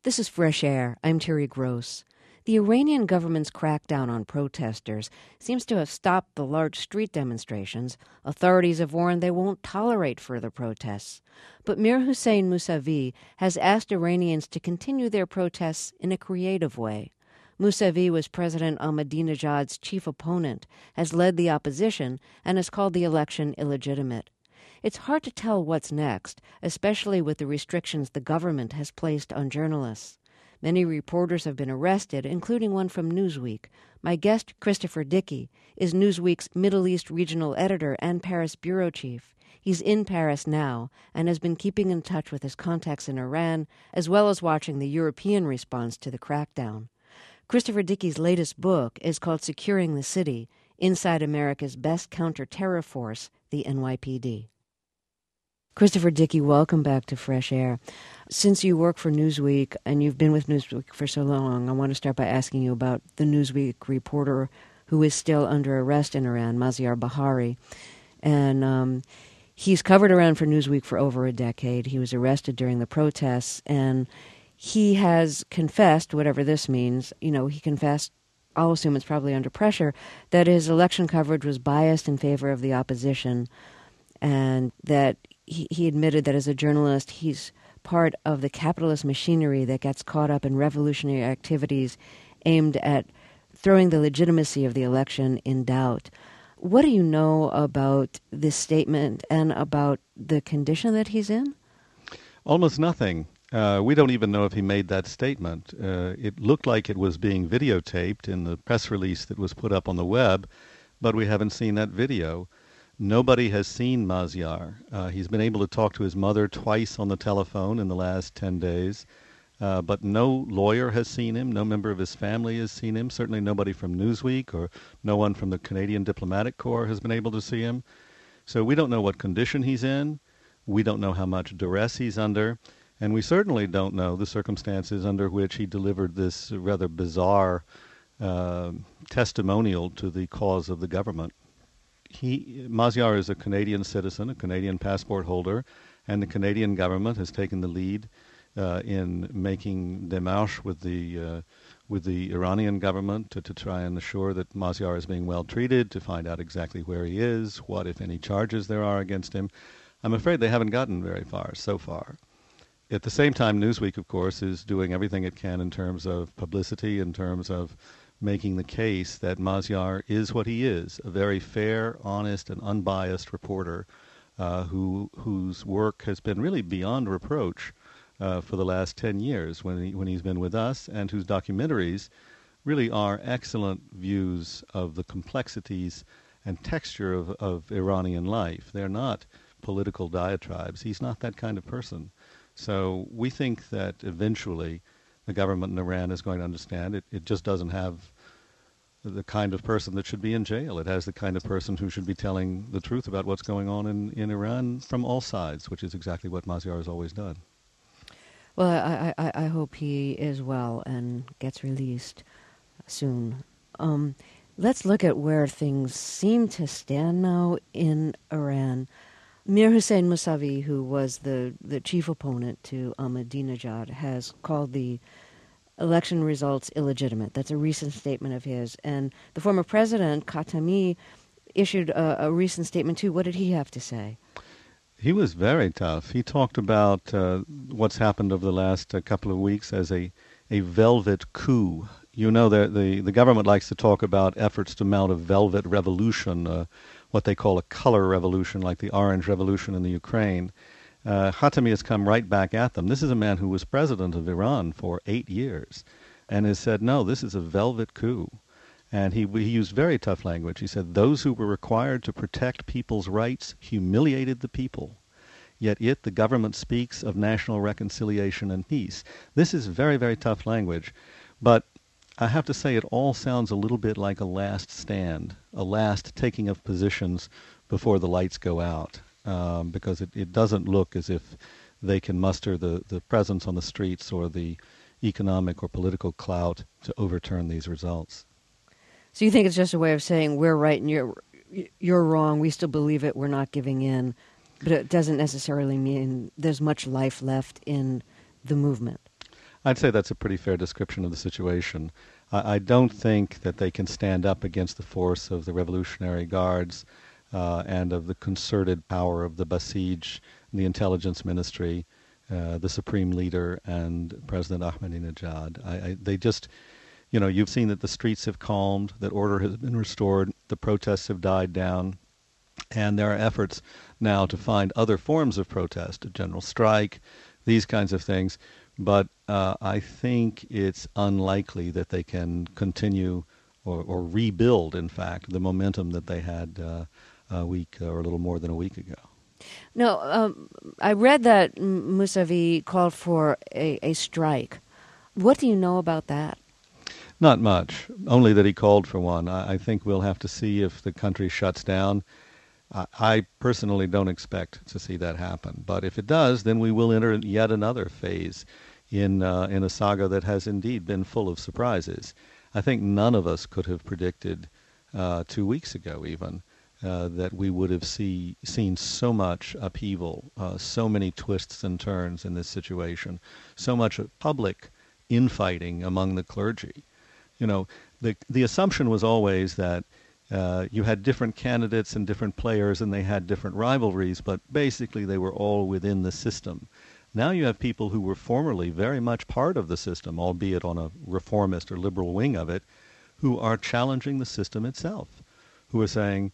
This is Fresh Air. I'm Terry Gross. The Iranian government's crackdown on protesters seems to have stopped the large street demonstrations. Authorities have warned they won't tolerate further protests. But Mir Hossein Mousavi has asked Iranians to continue their protests in a creative way. Mousavi was President Ahmadinejad's chief opponent, has led the opposition, and has called the election illegitimate. It's hard to tell what's next, especially with the restrictions the government has placed on journalists. Many reporters have been arrested, including one from Newsweek. My guest, Christopher Dickey, is Newsweek's Middle East regional editor and Paris bureau chief. He's in Paris now and has been keeping in touch with his contacts in Iran, as well as watching the European response to the crackdown. Christopher Dickey's latest book is called Securing the City, Inside America's Best Counter-Terror Force, the NYPD. Christopher Dickey, welcome back to Fresh Air. Since you work for Newsweek and you've been with Newsweek for so long, I want to start by asking you about the Newsweek reporter who is still under arrest in Iran, Maziar Bahari. And he's covered Iran for Newsweek for over a decade. He was arrested during the protests, and he has confessed, whatever this means, he confessed, I'll assume it's probably under pressure, that his election coverage was biased in favor of the opposition, and that he admitted that as a journalist, he's part of the capitalist machinery that gets caught up in revolutionary activities aimed at throwing the legitimacy of the election in doubt. What do you know about this statement and about the condition that he's in? Almost nothing. We don't even know if he made that statement. It looked like it was being videotaped in the press release that was put up on the web, but we haven't seen that video. Nobody has seen Maziar. He's been able to talk to his mother twice on the telephone in the last 10 days, but no lawyer has seen him. No member of his family has seen him. Certainly nobody from Newsweek or no one from the Canadian Diplomatic Corps has been able to see him. So we don't know what condition he's in. We don't know how much duress he's under. And we certainly don't know the circumstances under which he delivered this rather bizarre testimonial to the cause of the government. Maziar is a Canadian citizen, a Canadian passport holder, and the Canadian government has taken the lead in making démarches with the Iranian government to try and assure that Maziar is being well treated, to find out exactly where he is, what, if any, charges there are against him. I'm afraid they haven't gotten very far so far. At the same time, Newsweek, of course, is doing everything it can in terms of publicity, in terms of making the case that Maziar is what he is, a very fair, honest, and unbiased reporter whose work has been really beyond reproach for the last 10 years when he's been with us, and whose documentaries really are excellent views of the complexities and texture of Iranian life. They're not political diatribes. He's not that kind of person. So we think that eventually the government in Iran is going to understand it just doesn't have the kind of person that should be in jail. It has the kind of person who should be telling the truth about what's going on in Iran from all sides, which is exactly what Maziar has always done. Well, I hope he is well and gets released soon. Let's look at where things seem to stand now in Iran. Mir Hossein Mousavi, who was the chief opponent to Ahmadinejad, has called the election results illegitimate. That's a recent statement of his. And the former president, Khatami, issued a recent statement too. What did he have to say? He was very tough. He talked about what's happened over the last couple of weeks as a velvet coup. You know, the government likes to talk about efforts to mount a velvet revolution, what they call a color revolution, like the Orange Revolution in the Ukraine. Khatami has come right back at them. This is a man who was president of Iran for 8 years and has said, no, this is a velvet coup. And he used very tough language. He said, those who were required to protect people's rights humiliated the people. Yet the government speaks of national reconciliation and peace. This is very, very tough language. But I have to say it all sounds a little bit like a last stand, a last taking of positions before the lights go out, because it doesn't look as if they can muster the presence on the streets or the economic or political clout to overturn these results. So you think it's just a way of saying we're right and you're wrong, we still believe it, we're not giving in, but it doesn't necessarily mean there's much life left in the movement? I'd say that's a pretty fair description of the situation. I don't think that they can stand up against the force of the Revolutionary Guards and of the concerted power of the Basij, the intelligence ministry, the supreme leader, and President Ahmadinejad. They just, you've seen that the streets have calmed, that order has been restored, the protests have died down, and there are efforts now to find other forms of protest, a general strike, these kinds of things. But I think it's unlikely that they can continue or rebuild, in fact, the momentum that they had a week or a little more than a week ago. No, I read that Mousavi called for a strike. What do you know about that? Not much, only that he called for one. I think we'll have to see if the country shuts down. I personally don't expect to see that happen. But if it does, then we will enter yet another phase in a saga that has indeed been full of surprises. I think none of us could have predicted 2 weeks ago even that we would have seen so much upheaval, so many twists and turns in this situation, so much public infighting among the clergy. The assumption was always that you had different candidates and different players and they had different rivalries, but basically they were all within the system. Now you have people who were formerly very much part of the system, albeit on a reformist or liberal wing of it, who are challenging the system itself, who are saying,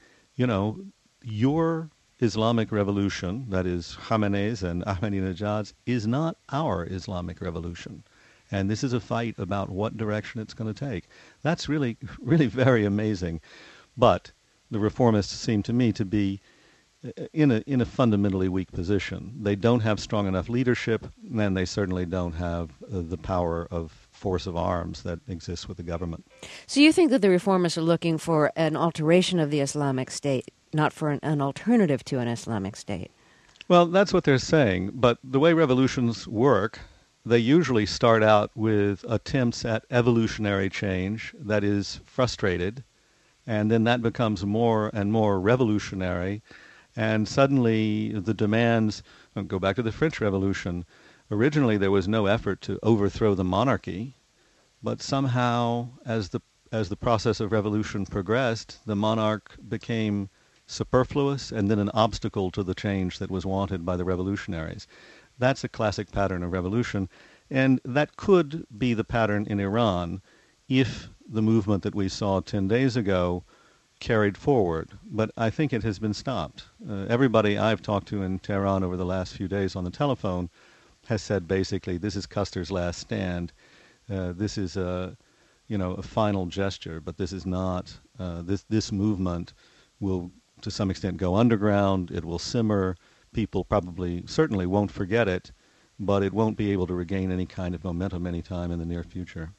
your Islamic revolution, that is Khamenei's and Ahmadinejad's, is not our Islamic revolution. And this is a fight about what direction it's going to take. That's really, really very amazing. But the reformists seem to me to be in a fundamentally weak position. They don't have strong enough leadership, and they certainly don't have the power of force of arms that exists with the government. So you think that the reformists are looking for an alteration of the Islamic State, not for an alternative to an Islamic State? Well, that's what they're saying. But the way revolutions work, they usually start out with attempts at evolutionary change that is frustrated, and then that becomes more and more revolutionary, and suddenly the demands go back to the French Revolution. Originally there was no effort to overthrow the monarchy, but somehow as the process of revolution progressed, the monarch became superfluous and then an obstacle to the change that was wanted by the revolutionaries. That's a classic pattern of revolution, and that could be the pattern in Iran if the movement that we saw 10 days ago carried forward. But I think it has been stopped. Everybody I've talked to in Tehran over the last few days on the telephone has said basically this is Custer's last stand. This is a final gesture, but this is not. This movement will to some extent go underground. It will simmer. People certainly won't forget it, but it won't be able to regain any kind of momentum anytime in the near future.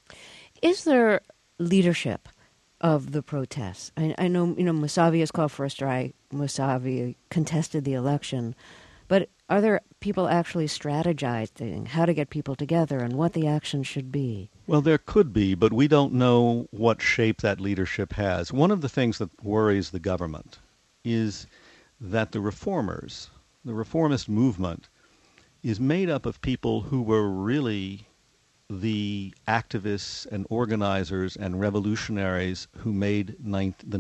Is there leadership of the protests? I know, Mousavi has called for a strike. Mousavi contested the election. But are there people actually strategizing how to get people together and what the action should be? Well, there could be, but we don't know what shape that leadership has. One of the things that worries the government is that the reformist movement, is made up of people who were really the activists and organizers and revolutionaries who made the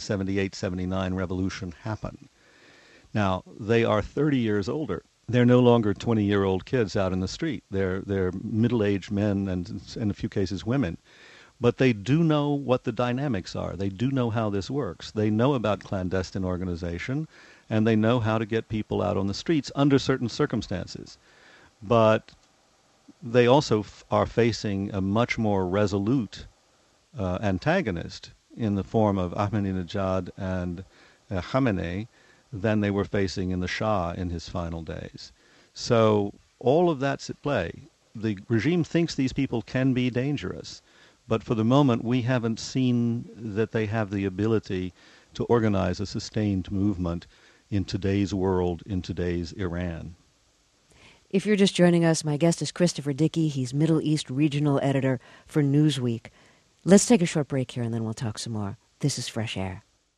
1978-79 revolution happen. Now, they are 30 years older. They're no longer 20-year-old kids out in the street. They're middle-aged men and in a few cases women. But they do know what the dynamics are. They do know how this works. They know about clandestine organization, and they know how to get people out on the streets under certain circumstances. But they also are facing a much more resolute antagonist in the form of Ahmadinejad and Khamenei than they were facing in the Shah in his final days. So all of that's at play. The regime thinks these people can be dangerous, but for the moment we haven't seen that they have the ability to organize a sustained movement in today's world, in today's Iran. If you're just joining us, my guest is Christopher Dickey. He's Middle East Regional Editor for Newsweek. Let's take a short break here and then we'll talk some more. This is Fresh Air.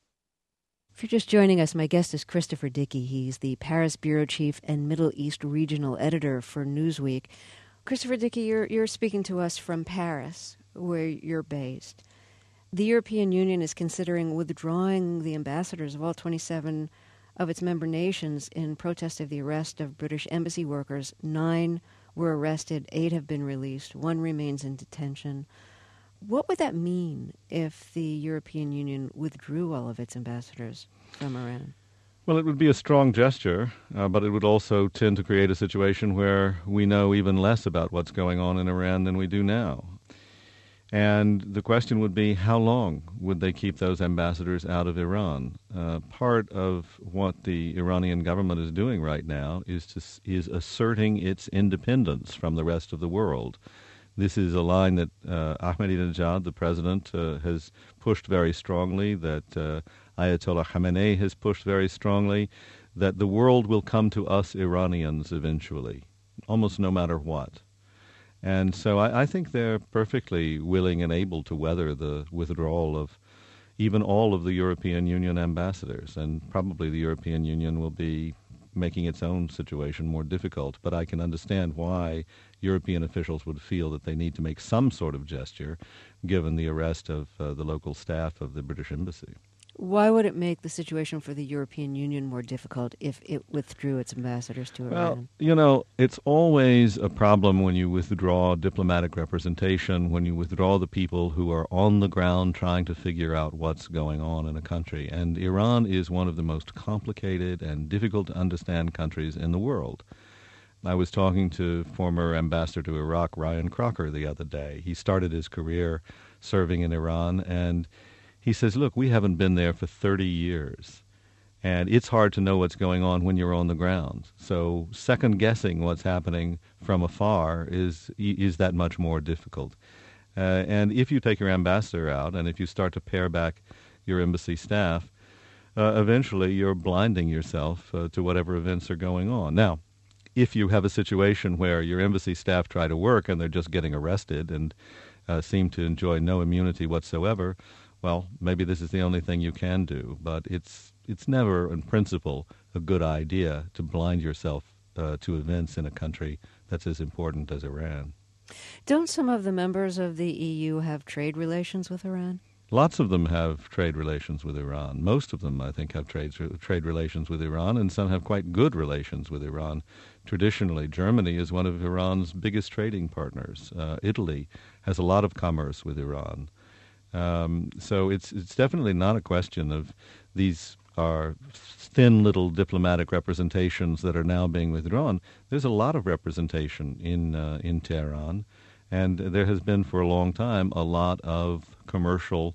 If you're just joining us, my guest is Christopher Dickey. He's the Paris Bureau Chief and Middle East Regional Editor for Newsweek. Christopher Dickey, you're speaking to us from Paris, where you're based. The European Union is considering withdrawing the ambassadors of all 27 of its member nations in protest of the arrest of British embassy workers. 9 were arrested, 8 have been released, 1 remains in detention. What would that mean if the European Union withdrew all of its ambassadors from Iran? Well, it would be a strong gesture, but it would also tend to create a situation where we know even less about what's going on in Iran than we do now. And the question would be, how long would they keep those ambassadors out of Iran? Part of what the Iranian government is doing right now is asserting its independence from the rest of the world. This is a line that Ahmadinejad, the president, has pushed very strongly, that Ayatollah Khamenei has pushed very strongly, that the world will come to us Iranians eventually, almost no matter what. And so I think they're perfectly willing and able to weather the withdrawal of even all of the European Union ambassadors. And probably the European Union will be making its own situation more difficult. But I can understand why European officials would feel that they need to make some sort of gesture, given the arrest of the local staff of the British embassy. Why would it make the situation for the European Union more difficult if it withdrew its ambassadors to Iran? Well, it's always a problem when you withdraw diplomatic representation, when you withdraw the people who are on the ground trying to figure out what's going on in a country. And Iran is one of the most complicated and difficult to understand countries in the world. I was talking to former ambassador to Iraq, Ryan Crocker, the other day. He started his career serving in Iran, and he says, look, we haven't been there for 30 years, and it's hard to know what's going on when you're on the ground. So second-guessing what's happening from afar is that much more difficult. And if you take your ambassador out, and if you start to pare back your embassy staff, eventually you're blinding yourself to whatever events are going on. Now, if you have a situation where your embassy staff try to work and they're just getting arrested and seem to enjoy no immunity whatsoever, well, maybe this is the only thing you can do, but it's never, in principle, a good idea to blind yourself to events in a country that's as important as Iran. Don't some of the members of the EU have trade relations with Iran? Lots of them have trade relations with Iran. Most of them, I think, have trade relations with Iran, and some have quite good relations with Iran. Traditionally, Germany is one of Iran's biggest trading partners. Italy has a lot of commerce with Iran. So it's definitely not a question of these are thin little diplomatic representations that are now being withdrawn. There's a lot of representation in Tehran, and there has been for a long time a lot of commercial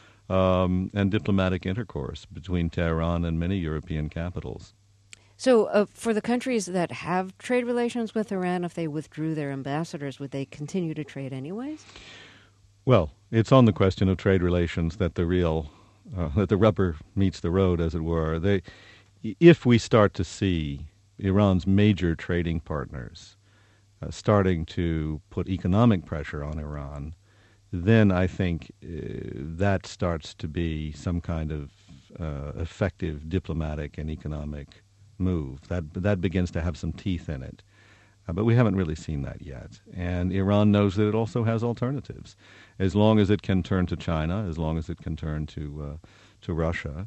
and diplomatic intercourse between Tehran and many European capitals. So for the countries that have trade relations with Iran, if they withdrew their ambassadors, would they continue to trade anyways? Well, it's on the question of trade relations that the rubber meets the road, as it were. If we start to see Iran's major trading partners starting to put economic pressure on Iran, then I think that starts to be some kind of effective diplomatic and economic move. That begins to have some teeth in it. But we haven't really seen that yet. And Iran knows that it also has alternatives. As long as it can turn to China, as long as it can turn to Russia,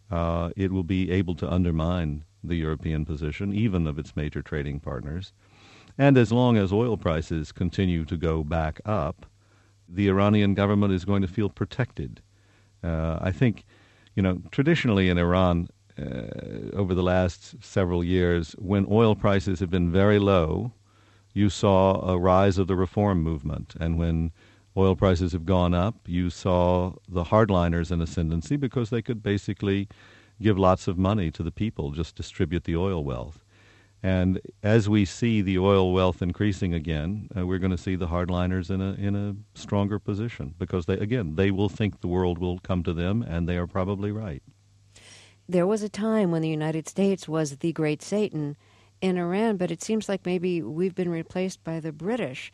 it will be able to undermine the European position, even of its major trading partners. And as long as oil prices continue to go back up, the Iranian government is going to feel protected. I think, traditionally in Iran, over the last several years, when oil prices have been very low, you saw a rise of the reform movement. And when oil prices have gone up, you saw the hardliners in ascendancy because they could basically give lots of money to the people, just distribute the oil wealth. And as we see the oil wealth increasing again, we're going to see the hardliners in a stronger position because they will think the world will come to them, and they are probably right. There was a time when the United States was the great Satan in Iran, but it seems like maybe we've been replaced by the British.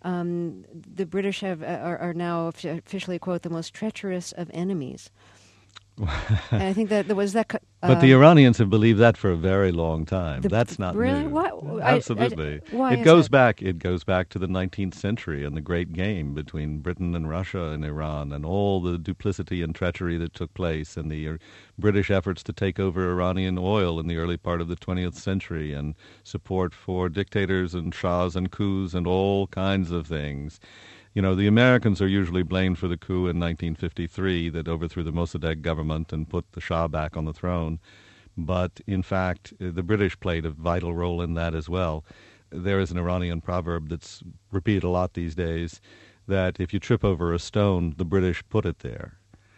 The British are now officially, quote, the most treacherous of enemies. And I think that was that But the Iranians have believed that for a very long time. That's not really? new. Why? Absolutely. Why It is goes that? back. It goes back to the 19th century and the great game between Britain and Russia and Iran, and all the duplicity and treachery that took place, and the British efforts to take over Iranian oil in the early part of the 20th century, and support for dictators and shahs and coups and all kinds of things. You know, the Americans are usually blamed for the coup in 1953 that overthrew the Mossadegh government and put the Shah back on the throne. But, in fact, the British played a vital role in that as well. There is an Iranian proverb that's repeated a lot these days that if you trip over a stone, the British put it there.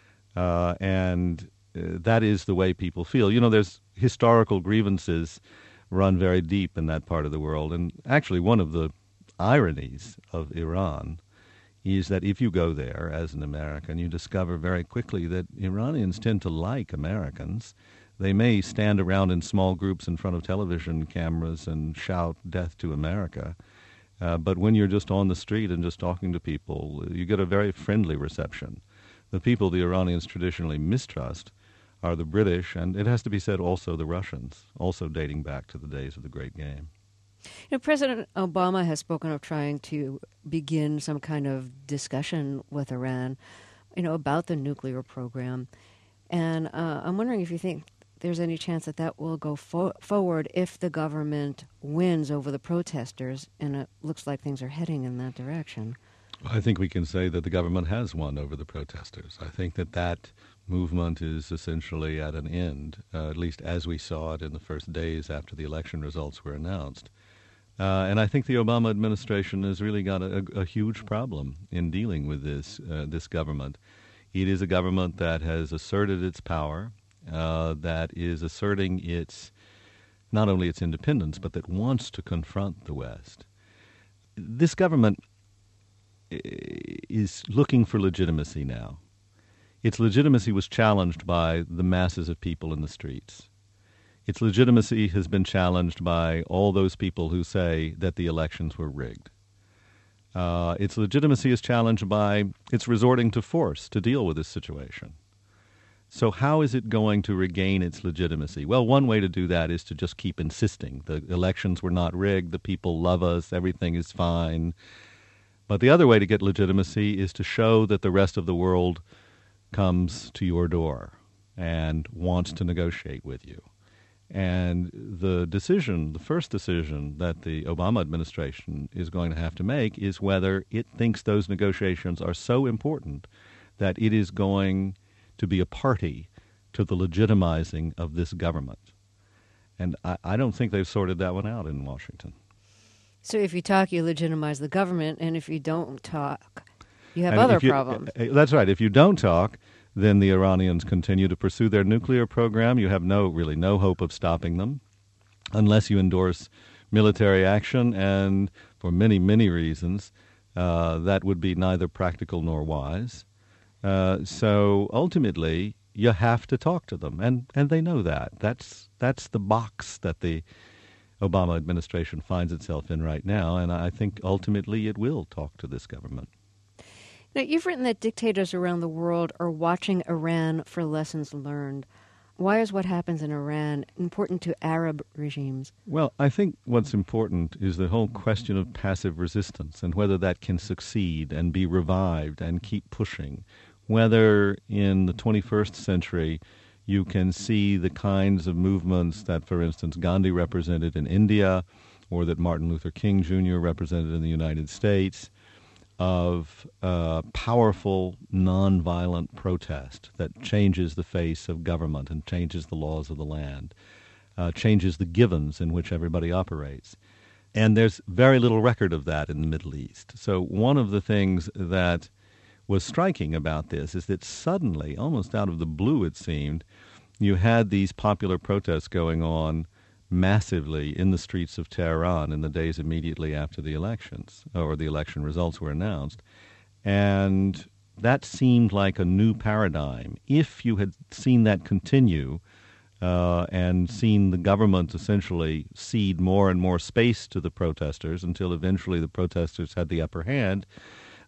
And that is the way people feel. You know, there's historical grievances run very deep in that part of the world. And actually, one of the ironies of Iran is that if you go there as an American, you discover very quickly that Iranians tend to like Americans. They may stand around in small groups in front of television cameras and shout death to America. But when you're just on the street and just talking to people, you get a very friendly reception. The people the Iranians traditionally mistrust are the British, and it has to be said also the Russians, also dating back to the days of the Great Game. You know, President Obama has spoken of trying to begin some kind of discussion with Iran, you know, about the nuclear program. And I'm wondering if you think there's any chance that that will go forward if the government wins over the protesters, and it looks like things are heading in that direction. I think we can say that the government has won over the protesters. I think that movement is essentially at an end, at least as we saw it in the first days after the election results were announced. And I think the Obama administration has really got a huge problem in dealing with this government. It is a government that has asserted its power, that is asserting not only its independence, but that wants to confront the West. This government is looking for legitimacy now. Its legitimacy was challenged by the masses of people in the streets. Its legitimacy has been challenged by all those people who say that the elections were rigged. Its legitimacy is challenged by its resorting to force to deal with this situation. So how is it going to regain its legitimacy? Well, one way to do that is to just keep insisting. The elections were not rigged, the people love us, everything is fine. But the other way to get legitimacy is to show that the rest of the world comes to your door and wants to negotiate with you. And the first decision that the Obama administration is going to have to make is whether it thinks those negotiations are so important that it is going to be a party to the legitimizing of this government. And I don't think they've sorted that one out in Washington. So if you talk, you legitimize the government, and if you don't talk, you have other problems. That's right. If you don't talk, then the Iranians continue to pursue their nuclear program. You have really no hope of stopping them unless you endorse military action, and for many, many reasons, that would be neither practical nor wise. So ultimately, you have to talk to them, and they know that. That's the box that the Obama administration finds itself in right now, and I think ultimately it will talk to this government. Now, you've written that dictators around the world are watching Iran for lessons learned. Why is what happens in Iran important to Arab regimes? Well, I think what's important is the whole question of passive resistance and whether that can succeed and be revived and keep pushing. Whether in the 21st century you can see the kinds of movements that, for instance, Gandhi represented in India or that Martin Luther King Jr. represented in the United States, of powerful, nonviolent protest that changes the face of government and changes the laws of the land, changes the givens in which everybody operates. And there's very little record of that in the Middle East. So one of the things that was striking about this is that suddenly, almost out of the blue it seemed, you had these popular protests going on massively in the streets of Tehran in the days immediately after the elections, or the election results were announced. And that seemed like a new paradigm. If you had seen that continue and seen the government essentially cede more and more space to the protesters until eventually the protesters had the upper hand,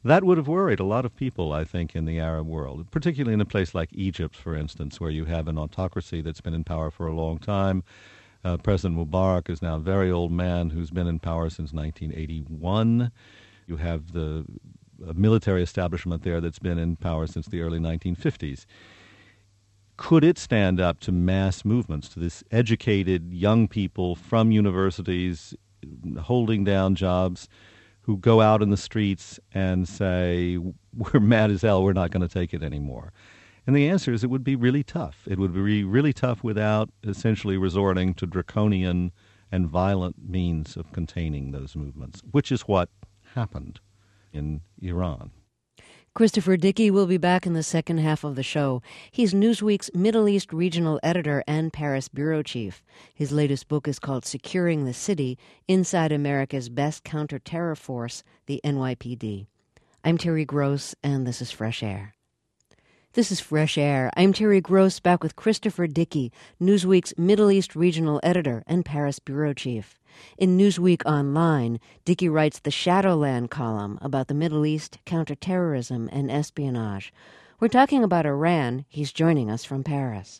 That would have worried a lot of people, I think, in the Arab world, particularly in a place like Egypt, for instance, where you have an autocracy that's been in power for a long time. President Mubarak is now a very old man who's been in power since 1981. You have the military establishment there that's been in power since the early 1950s. Could it stand up to mass movements, to this educated young people from universities holding down jobs who go out in the streets and say, we're mad as hell, we're not going to take it anymore? And the answer is it would be really tough. It would be really tough without essentially resorting to draconian and violent means of containing those movements, which is what happened in Iran. Christopher Dickey will be back in the second half of the show. He's Newsweek's Middle East regional editor and Paris bureau chief. His latest book is called Securing the City, Inside America's Best Counter-Terror Force, the NYPD. I'm Terry Gross, and this is Fresh Air. This is Fresh Air. I'm Terry Gross, back with Christopher Dickey, Newsweek's Middle East regional editor and Paris bureau chief. In Newsweek Online, Dickey writes the Shadowland column about the Middle East, counterterrorism, and espionage. We're talking about Iran. He's joining us from Paris.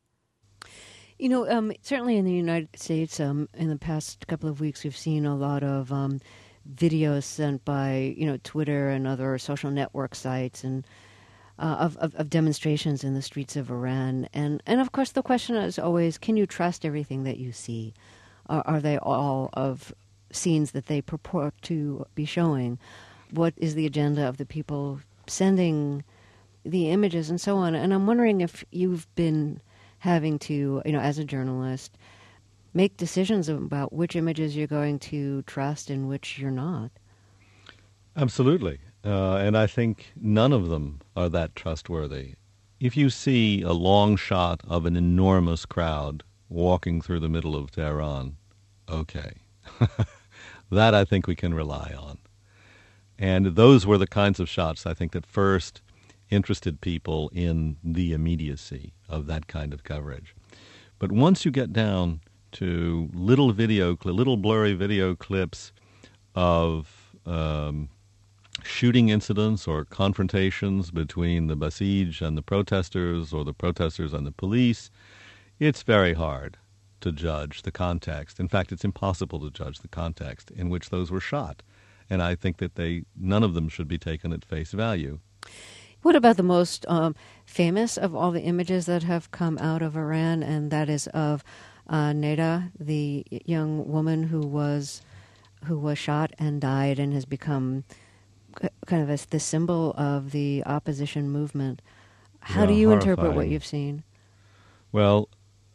You know, certainly in the United States, in the past couple of weeks, we've seen a lot of videos sent by, Twitter and other social network sites and of demonstrations in the streets of Iran. And of course, the question is always, can you trust everything that you see? Are they all of scenes that they purport to be showing? What is the agenda of the people sending the images and so on? And I'm wondering if you've been having to, as a journalist, make decisions about which images you're going to trust and which you're not. Absolutely. And I think none of them are that trustworthy. If you see a long shot of an enormous crowd walking through the middle of Tehran, okay. That I think we can rely on. And those were the kinds of shots, I think, that first interested people in the immediacy of that kind of coverage. But once you get down to little blurry video clips of shooting incidents or confrontations between the Basij and the protesters or the protesters and the police, it's very hard to judge the context. In fact, it's impossible to judge the context in which those were shot. And I think that none of them should be taken at face value. What about the most famous of all the images that have come out of Iran, and that is of Neda, the young woman who was shot and died and has become kind of the symbol of the opposition movement? How do you interpret what you've seen? Well,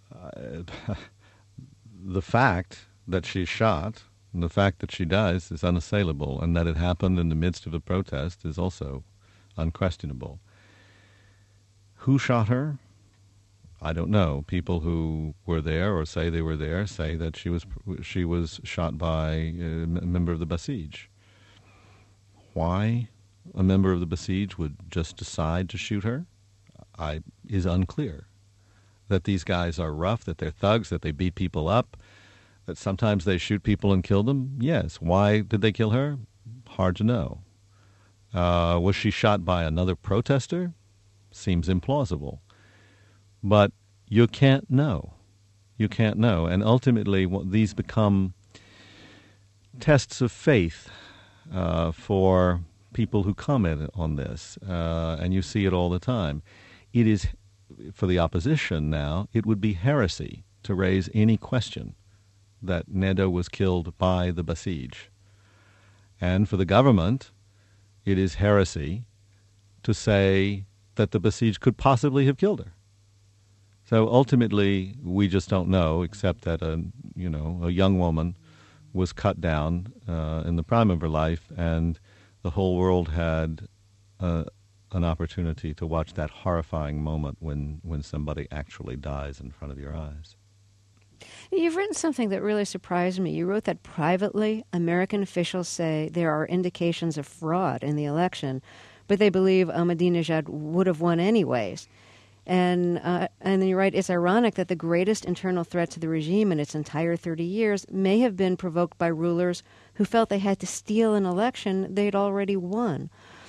the fact that she's shot and the fact that she dies is unassailable, and that it happened in the midst of a protest is also unquestionable. Who shot her? I don't know. People who were there or say they were there say that she was shot by a member of the Basij. Why a member of the Basij would just decide to shoot her is unclear. That these guys are rough, that they're thugs, that they beat people up, that sometimes they shoot people and kill them? Yes. Why did they kill her? Hard to know. Was she shot by another protester? Seems implausible. But you can't know. You can't know. And ultimately, these become tests of faith for people who comment on this. And you see it all the time. It is, for the opposition now, it would be heresy to raise any question that Neda was killed by the Basij. And for the government, it is heresy to say that the Basij could possibly have killed her. So ultimately, we just don't know, except that a young woman was cut down in the prime of her life, and the whole world had an opportunity to watch that horrifying moment when somebody actually dies in front of your eyes. You've written something that really surprised me. You wrote that privately, American officials say there are indications of fraud in the election, but they believe Ahmadinejad would have won anyways. And then you write, it's ironic that the greatest internal threat to the regime in its entire 30 years may have been provoked by rulers who felt they had to steal an election they'd already won.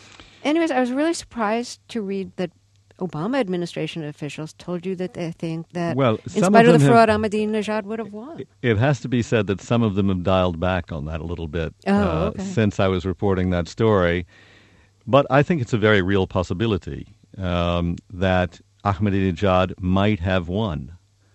Anyways, I was really surprised to read that Obama administration officials told you that they think that, Well, in some spite of of the them fraud, Ahmadinejad would have won. It has to be said that some of them have dialed back on that a little bit since I was reporting that story. But I think it's a very real possibility that Ahmadinejad might have won,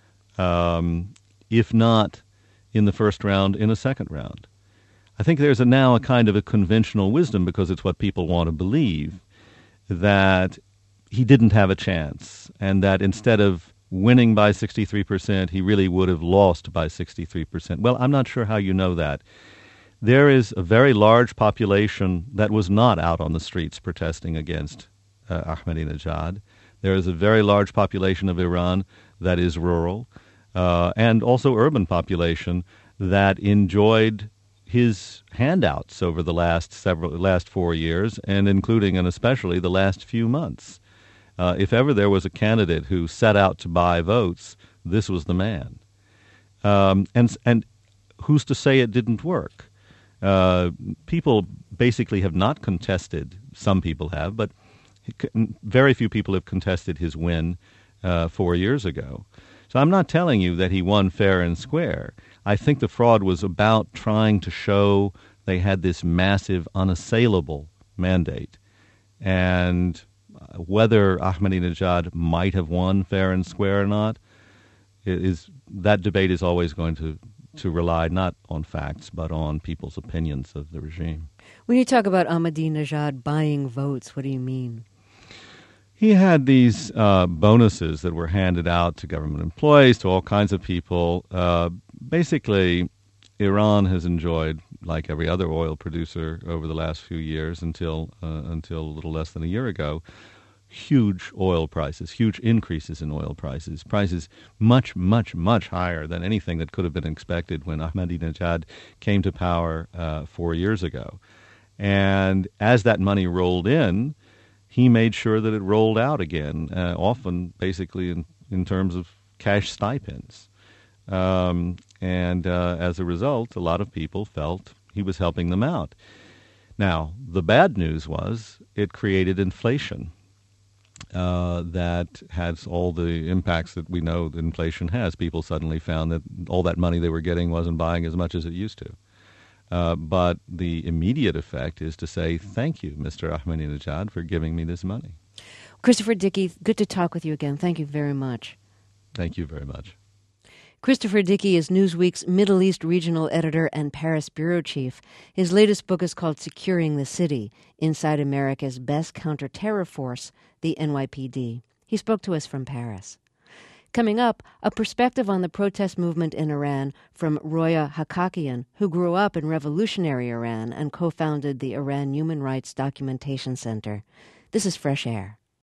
if not in the first round, in a second round. I think there's now a kind of a conventional wisdom, because it's what people want to believe, that he didn't have a chance, and that instead of winning by 63%, he really would have lost by 63%. Well, I'm not sure how you know that. There is a very large population that was not out on the streets protesting against Ahmadinejad. There is a very large population of Iran that is rural, and also urban population that enjoyed his handouts over the last 4 years, and including and especially the last few months. If ever there was a candidate who set out to buy votes, this was the man. And who's to say it didn't work? People basically have not contested. Some people have, but very few people have contested his win 4 years ago. So I'm not telling you that he won fair and square. I think the fraud was about trying to show they had this massive, unassailable mandate. And whether Ahmadinejad might have won fair and square or not, that debate is always going to rely not on facts, but on people's opinions of the regime. When you talk about Ahmadinejad buying votes, what do you mean? He had these bonuses that were handed out to government employees, to all kinds of people. Basically, Iran has enjoyed, like every other oil producer over the last few years until a little less than a year ago, huge oil prices, huge increases in oil prices, prices much, much, much higher than anything that could have been expected when Ahmadinejad came to power 4 years ago. And as that money rolled in, he made sure that it rolled out again, often basically in terms of cash stipends. And as a result, a lot of people felt he was helping them out. Now, the bad news was it created inflation that has all the impacts that we know that inflation has. People suddenly found that all that money they were getting wasn't buying as much as it used to. But the immediate effect is to say, thank you, Mr. Ahmadinejad, for giving me this money. Christopher Dickey, good to talk with you again. Thank you very much. Thank you very much. Christopher Dickey is Newsweek's Middle East regional editor and Paris bureau chief. His latest book is called Securing the City, Inside America's Best Counter-Terror Force, the NYPD. He spoke to us from Paris. Coming up, a perspective on the protest movement in Iran from Roya Hakakian, who grew up in revolutionary Iran and co-founded the Iran Human Rights Documentation Center. This is Fresh Air.